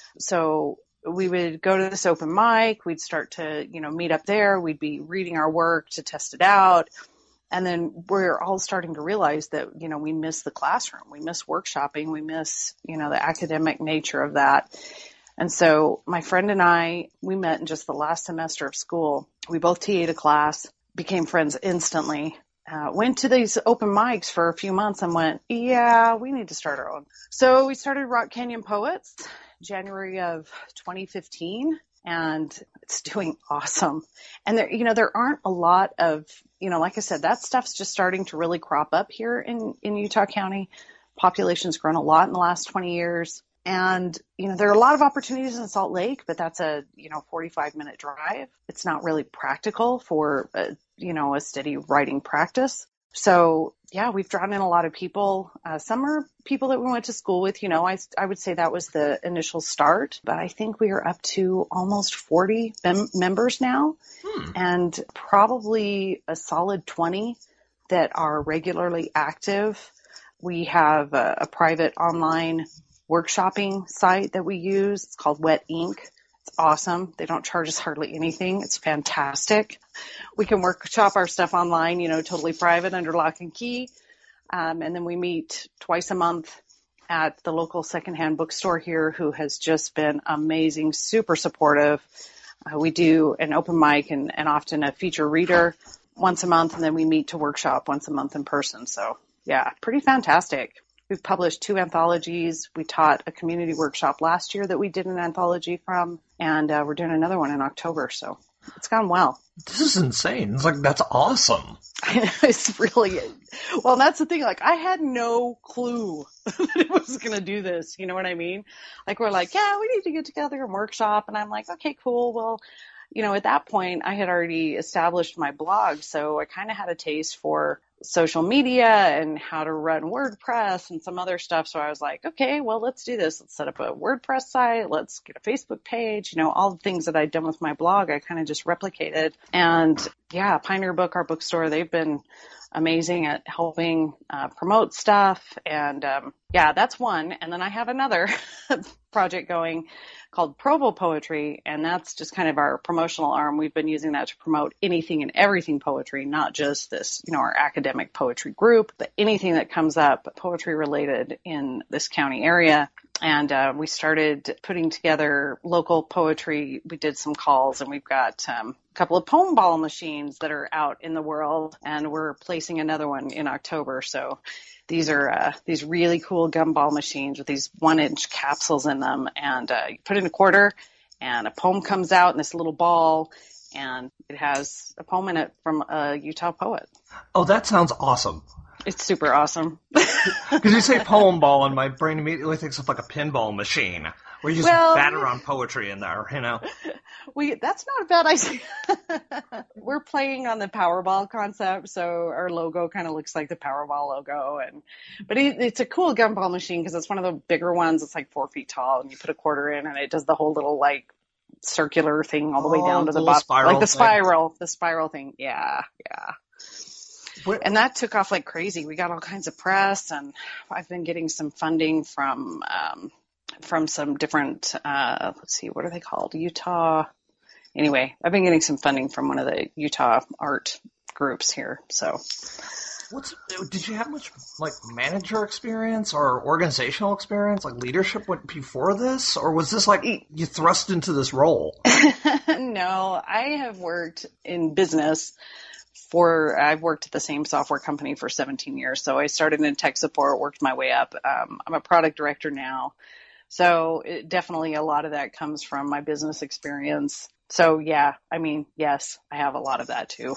So we would go to this open mic. We'd start to, you know, meet up there. We'd be reading our work to test it out. And then we're all starting to realize that, you know, we miss the classroom. We miss workshopping. We miss, you know, the academic nature of that. And so my friend and I, we met in just the last semester of school. We both T A'd a class, became friends instantly. Uh, went to these open mics for a few months and went, yeah, we need to start our own. So we started Rock Canyon Poets, January of twenty fifteen, and it's doing awesome. And there, you know, there aren't a lot of, you know, like I said, that stuff's just starting to really crop up here in, in Utah County. Population's grown a lot in the last twenty years. And, you know, there are a lot of opportunities in Salt Lake, but that's a, you know, forty-five minute drive. It's not really practical for, a, you know, a steady writing practice. So, yeah, we've drawn in a lot of people. Uh, some are people that we went to school with. You know, I, I would say that was the initial start, but I think we are up to almost forty mem- members now, hmm. and probably a solid twenty that are regularly active. We have a, a private online workshopping site that we use. It's called Wet Ink. It's awesome. They don't charge us hardly anything. It's fantastic. We can workshop our stuff online, you know, totally private under lock and key. Um, and then we meet twice a month at the local secondhand bookstore here, who has just been amazing, super supportive. Uh, we do an open mic and, and often a feature reader once a month, and then we meet to workshop once a month in person. So yeah, pretty fantastic. We've published two anthologies. We taught a community workshop last year that we did an anthology from, and uh, we're doing another one in October. So it's gone well. This is insane. It's like, that's awesome. I know, it's really, well, that's the thing. Like, I had no clue that it was going to do this. You know what I mean? Like, we're like, yeah, we need to get together and workshop. And I'm like, okay, cool. Well, you know, at that point I had already established my blog. So I kind of had a taste for social media and how to run WordPress and some other stuff. So I was like, okay, well, let's do this. Let's set up a WordPress site. Let's get a Facebook page. You know, all the things that I'd done with my blog, I kind of just replicated. And yeah, Pioneer Book, our bookstore, they've been amazing at helping uh, promote stuff. And um, yeah, that's one. And then I have another project going called Provo Poetry, and that's just kind of our promotional arm. We've been using that to promote anything and everything poetry, not just this, you know, our academic poetry group, but anything that comes up poetry related in this county area. And uh, we started putting together local poetry. We did some calls, and we've got um, a couple of poem ball machines that are out in the world, and we're placing another one in October. So these are uh, these really cool gumball machines with these one-inch capsules in them, and uh, you put in a quarter, and a poem comes out in this little ball, and it has a poem in it from a Utah poet. Oh, that sounds awesome. It's super awesome. Because you say poem ball, and my brain immediately thinks of like a pinball machine where you just well, batter on poetry in there, you know? We that's not a bad idea. We're playing on the Powerball concept, so our logo kind of looks like the Powerball logo, and but it, it's a cool gumball machine because it's one of the bigger ones. It's like four feet tall, and you put a quarter in, and it does the whole little like circular thing all the way oh, down to the, the bottom, like the thing. spiral, the spiral thing. Yeah, yeah. What? And that took off like crazy. We got all kinds of press, and I've been getting some funding from um, from some different. Uh, let's see, what are they called? Utah. Anyway, I've been getting some funding from one of the Utah art groups here. So, what's did you have much like manager experience or organizational experience, like leadership before this, or was this like you thrust into this role? No, I have worked in business for. I've worked at the same software company for seventeen years. So I started in tech support, worked my way up. Um, I'm a product director now. So it, definitely a lot of that comes from my business experience. So, yeah, I mean, yes, I have a lot of that, too.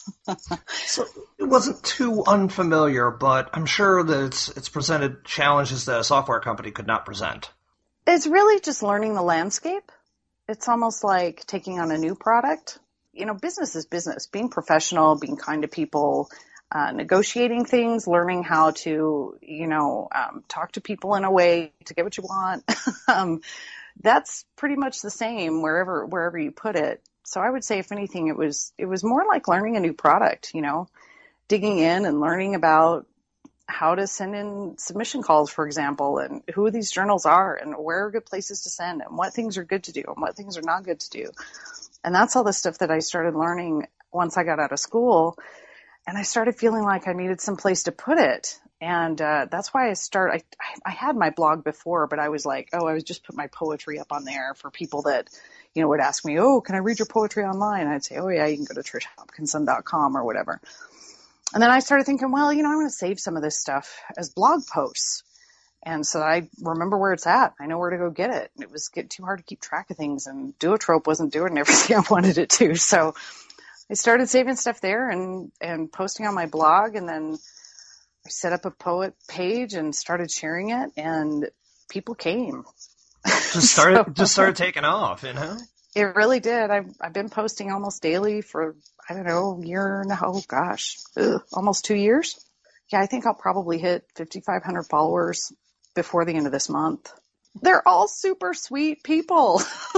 So it wasn't too unfamiliar, but I'm sure that it's, it's presented challenges that a software company could not present. It's really just learning the landscape. It's almost like taking on a new product. You know, business is business. Being professional, being kind to people, uh, negotiating things, learning how to, you know, um, talk to people in a way to get what you want. um, That's pretty much the same wherever wherever you put it. So I would say, if anything, it was it was more like learning a new product, you know, digging in and learning about how to send in submission calls, for example, and who these journals are and where are good places to send and what things are good to do and what things are not good to do. And that's all the stuff that I started learning once I got out of school. And I started feeling like I needed some place to put it. And uh, that's why I start. I, I had my blog before, but I was like, oh, I was just put my poetry up on there for people that, you know, would ask me, oh, can I read your poetry online? And I'd say, oh, yeah, you can go to trish hopkinson dot com or whatever. And then I started thinking, well, you know, I'm going to save some of this stuff as blog posts. And so I remember where it's at. I know where to go get it. And it was getting too hard to keep track of things, and Duotrope wasn't doing everything I wanted it to. So I started saving stuff there and, and posting on my blog, and then I set up a poet page and started sharing it, and people came. Just started, so, just started taking off, you know? It really did. I've, I've been posting almost daily for, I don't know, a year and a half, oh gosh, ugh, almost two years. Yeah, I think I'll probably hit fifty-five hundred followers before the end of this month. They're all super sweet people.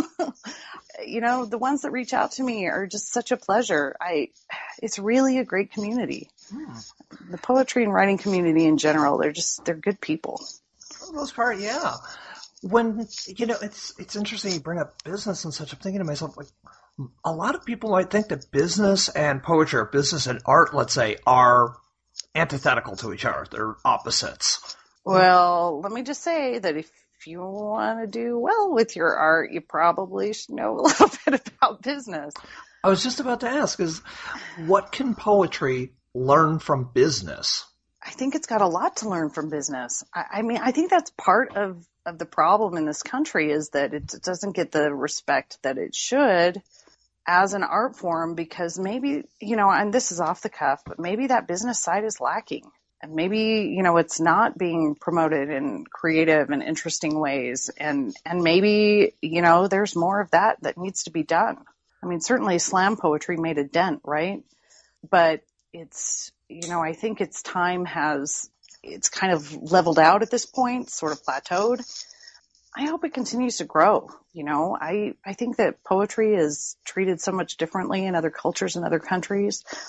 You know, the ones that reach out to me are just such a pleasure. I, it's really a great community. Hmm. The poetry and writing community in general, they're just, they're good people. For the most part, yeah. When, you know, it's, it's interesting you bring up business and such. I'm thinking to myself, like, a lot of people might think that business and poetry, or business and art, let's say, are antithetical to each other. They're opposites. Well, let me just say that if If you want to do well with your art, you probably should know a little bit about business. I was just about to ask, is what can poetry learn from business? I think it's got a lot to learn from business. I, I mean, I think that's part of, of the problem in this country, is that it doesn't get the respect that it should as an art form, because maybe, you know, and this is off the cuff, but maybe that business side is lacking. And maybe, you know, it's not being promoted in creative and interesting ways. And, and maybe, you know, there's more of that that needs to be done. I mean, certainly slam poetry made a dent, right? But it's, you know, I think its time has, it's kind of leveled out at this point, sort of plateaued. I hope it continues to grow. You know, I, I think that poetry is treated so much differently in other cultures and other countries.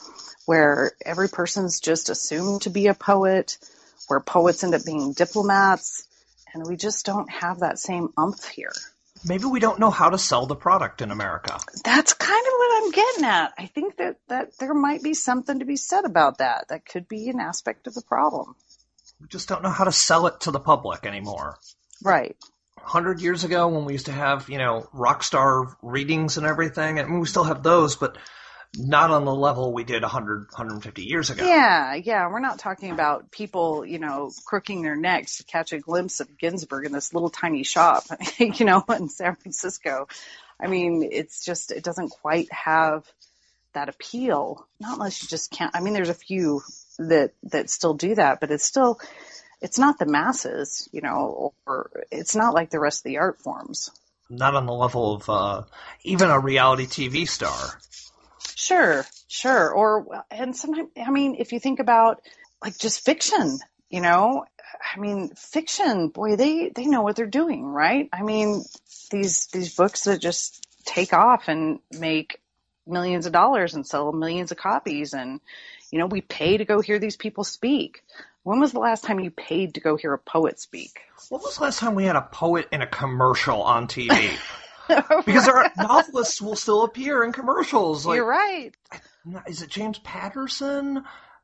where every person's just assumed to be a poet, where poets end up being diplomats, and we just don't have that same umph here. Maybe we don't know how to sell the product in America. That's kind of what I'm getting at. I think that, that there might be something to be said about that. That could be an aspect of the problem. We just don't know how to sell it to the public anymore. Right. A hundred years ago when we used to have, you know, rock star readings and everything, I mean, we still have those, but not on the level we did one hundred, one hundred fifty years ago. Yeah, yeah. We're not talking about people, you know, crooking their necks to catch a glimpse of Ginsberg in this little tiny shop, you know, in San Francisco. I mean, it's just, it doesn't quite have that appeal. Not unless you just can't. I mean, there's a few that, that still do that, but it's still, it's not the masses, you know, or it's not like the rest of the art forms. Not on the level of uh, even a reality T V star. Sure, sure. Or, and sometimes, I mean, if you think about like just fiction, you know, I mean, fiction, boy, they, they know what they're doing, right? I mean, these, these books that just take off and make millions of dollars and sell millions of copies. And, you know, we pay to go hear these people speak. When was the last time you paid to go hear a poet speak? When was the last time we had a poet in a commercial on T V? Because our novelists will still appear in commercials. Like, you're right. Is it James Patterson?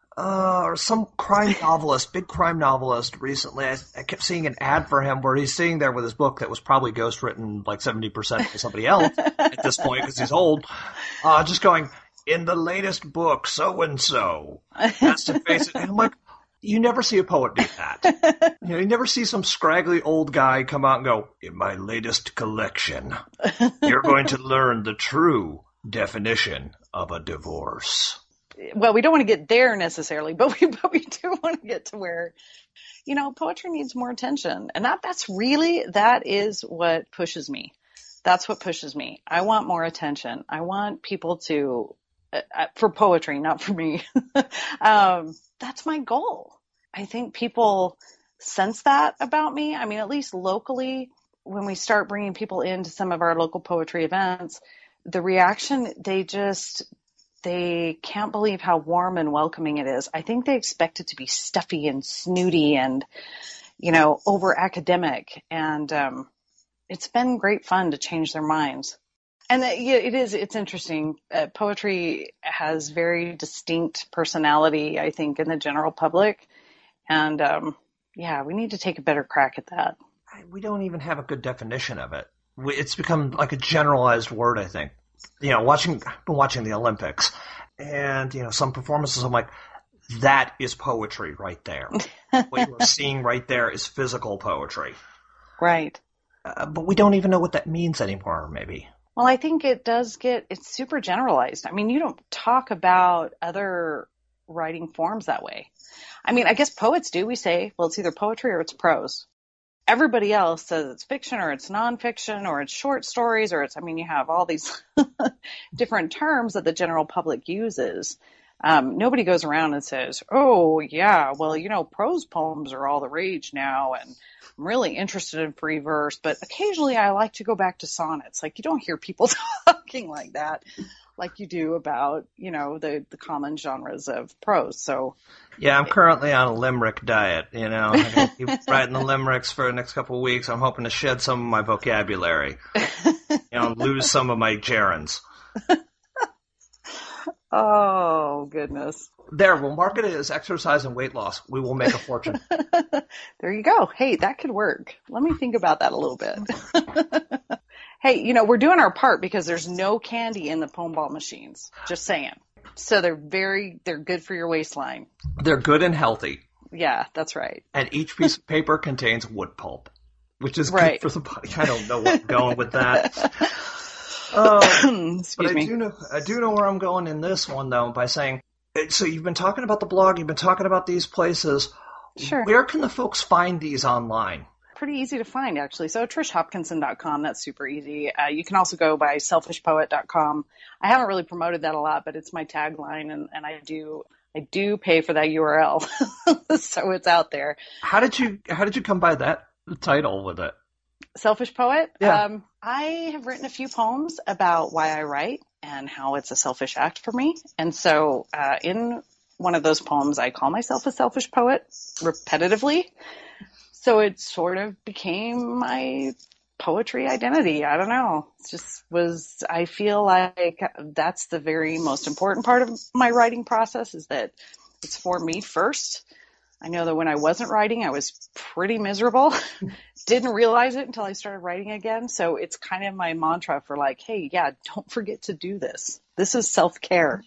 Uh, or some crime novelist, big crime novelist recently. I, I kept seeing an ad for him where he's sitting there with his book that was probably ghostwritten like seventy percent for somebody else at this point because he's old. Uh, just going, in the latest book, so-and-so has to face it. And I'm like, you never see a poet do that. You know, you never see some scraggly old guy come out and go, in my latest collection, you're going to learn the true definition of a divorce. Well, we don't want to get there necessarily, but we but we do want to get to where, you know, poetry needs more attention. And that that's really, that is what pushes me. That's what pushes me. I want more attention. I want people to, uh, for poetry, not for me. um, that's my goal. I think people sense that about me. I mean, at least locally, when we start bringing people into some of our local poetry events, the reaction, they just, they can't believe how warm and welcoming it is. I think they expect it to be stuffy and snooty and, you know, over academic. And um, it's been great fun to change their minds. And that, yeah, it is, it's interesting. Uh, poetry has very distinct personality, I think, in the general public. And um, yeah, we need to take a better crack at that. We don't even have a good definition of it. It's become like a generalized word, I think. You know, watching, I've been watching the Olympics, and, you know, some performances, I'm like, that is poetry right there. What you're seeing right there is physical poetry. Right. Uh, but we don't even know what that means anymore, maybe. Well, I think it does get, it's super generalized. I mean, you don't talk about other writing forms that way. I mean, I guess poets do. We say, well, it's either poetry or it's prose. Everybody else says it's fiction or it's nonfiction or it's short stories or it's, I mean, you have all these different terms that the general public uses. Um, nobody goes around and says, oh, yeah, well, you know, prose poems are all the rage now, and I'm really interested in free verse, but occasionally I like to go back to sonnets. Like, you don't hear people talking like that, like you do about, you know, the, the common genres of prose. So, yeah, I'm currently on a limerick diet, you know. I'm going to keep writing the limericks for the next couple of weeks. I'm hoping to shed some of my vocabulary, you know, lose some of my gerunds. Oh, goodness. There, we'll market it as exercise and weight loss. We will make a fortune. There you go. Hey, that could work. Let me think about that a little bit. Hey, you know, we're doing our part because there's no candy in the foam ball machines. Just saying. So they're very, they're good for your waistline. They're good and healthy. Yeah, that's right. And each piece of paper contains wood pulp, which is right. good for the body. I don't know where I'm going with that. Uh, Excuse but I me. do know, I do know where I'm going in this one, though, by saying, so you've been talking about the blog, you've been talking about these places. Sure. Where can the folks find these online? Pretty easy to find, actually. So trish hopkinson dot com, that's super easy. Uh, you can also go by selfish poet dot com. I haven't really promoted that a lot, but it's my tagline, and, and I do I do pay for that U R L, so it's out there. How did you How did you come by that title with it? Selfish Poet? Yeah. Um, I have written a few poems about why I write. and how it's a selfish act for me. And so uh, in one of those poems, I call myself a selfish poet repetitively. So it sort of became my poetry identity. I don't know. It just was, I feel like that's the very most important part of my writing process, is that it's for me first. I know that when I wasn't writing, I was pretty miserable. Didn't realize it until I started writing again. So it's kind of my mantra for like, hey, yeah, don't forget to do this. This is self-care.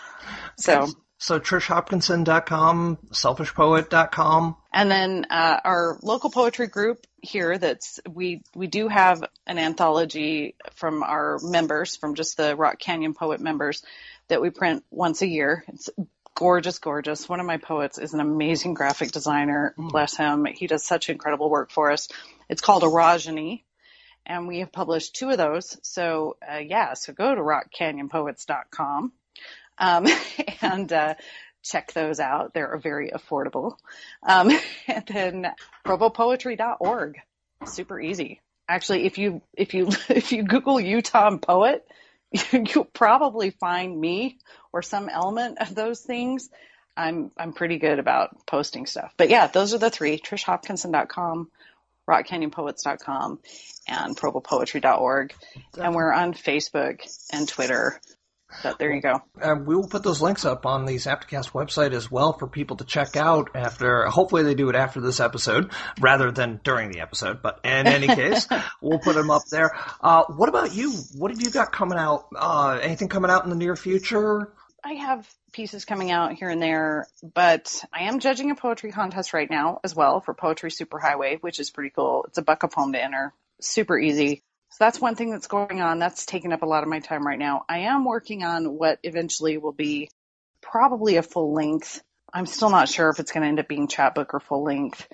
So, so trish hopkinson dot com, selfish poet dot com. And then uh, our local poetry group here, that's we we do have an anthology from our members, from just the Rock Canyon Poet members, that we print once a year. It's gorgeous, gorgeous. One of my poets is an amazing graphic designer. Mm. Bless him. He does such incredible work for us. It's called Arajani, and we have published two of those. So, uh, yeah, so go to rock canyon poets dot com um, and uh, check those out. They're very affordable. Um, and then provo poetry dot org. Super easy. Actually, if you if you if you Google Utah poet, you'll probably find me or some element of those things. I'm I'm pretty good about posting stuff. But yeah, those are the three: trish hopkinson dot com, rock canyon poets dot com, and provo poetry dot org. And we're on Facebook and Twitter. But there you go. Uh, we will put those links up on the Zapticast website as well for people to check out after. Hopefully they do it after this episode rather than during the episode. But in any case, we'll put them up there. Uh, what about you? What have you got coming out? Uh, anything coming out in the near future? I have pieces coming out here and there, but I am judging a poetry contest right now as well for Poetry Superhighway, which is pretty cool. It's a buck a poem to enter. Super easy. So that's one thing that's going on. That's taking up a lot of my time right now. I am working on what eventually will be probably a full length. I'm still not sure if it's going to end up being chapbook or full length.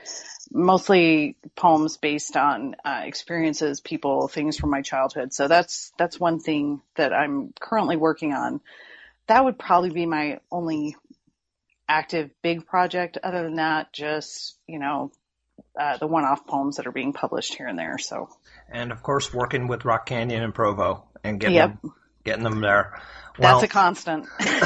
Mostly poems based on uh, experiences, people, things from my childhood. So that's that's one thing that I'm currently working on. That would probably be my only active big project. Other than that, just, you know, uh, the one-off poems that are being published here and there. So. And, of course, working with Rock Canyon and Provo and getting, yep. them, getting them there. Well, that's a constant.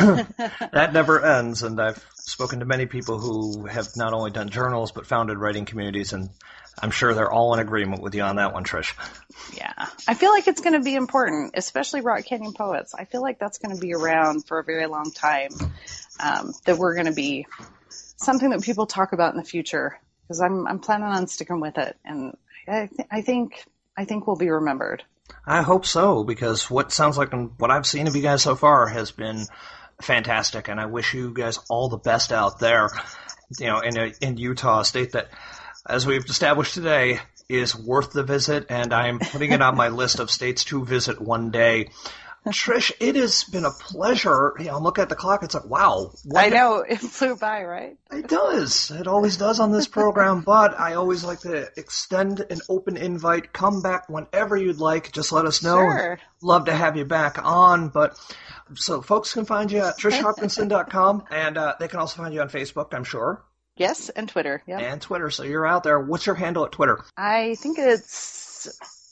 That never ends, and I've spoken to many people who have not only done journals but founded writing communities, and I'm sure they're all in agreement with you on that one, Trish. Yeah. I feel like it's going to be important, especially Rock Canyon Poets. I feel like that's going to be around for a very long time, um, that we're going to be something that people talk about in the future, because I'm I'm planning on sticking with it, and I, th- I think I think we'll be remembered. I hope so, because what sounds like what I've seen of you guys so far has been fantastic, and I wish you guys all the best out there. You know, in in Utah, a state that, as we've established today, is worth the visit, and I'm putting it on my list of states to visit one day. Trish, it has been a pleasure. You know, I'm looking at the clock. It's like, wow. I know. It flew by, right? It does. It always does on this program, but I always like to extend an open invite. Come back whenever you'd like. Just let us know. Sure. Love to have you back on. But so folks can find you at trish hopkinson dot com, and uh, they can also find you on Facebook, I'm sure. Yes, and Twitter. Yeah. And Twitter. So you're out there. What's your handle at Twitter? I think it's...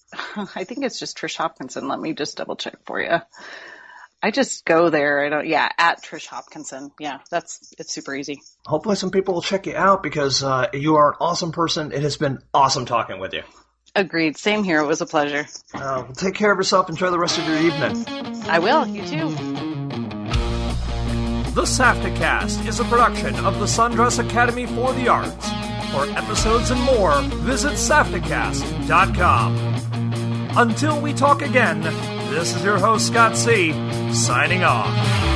I think it's just Trish Hopkinson. Let me just double check for you. I just go there. I don't, yeah, at Trish Hopkinson. Yeah, that's, it's super easy. Hopefully some people will check you out, because uh, you are an awesome person. It has been awesome talking with you. Agreed. Same here. It was a pleasure. Uh, well, take care of yourself. Enjoy the rest of your evening. I will. You too. The Safticast is a production of the Sundress Academy for the Arts. For episodes and more, visit safticast dot com. Until we talk again, this is your host, Scott C., signing off.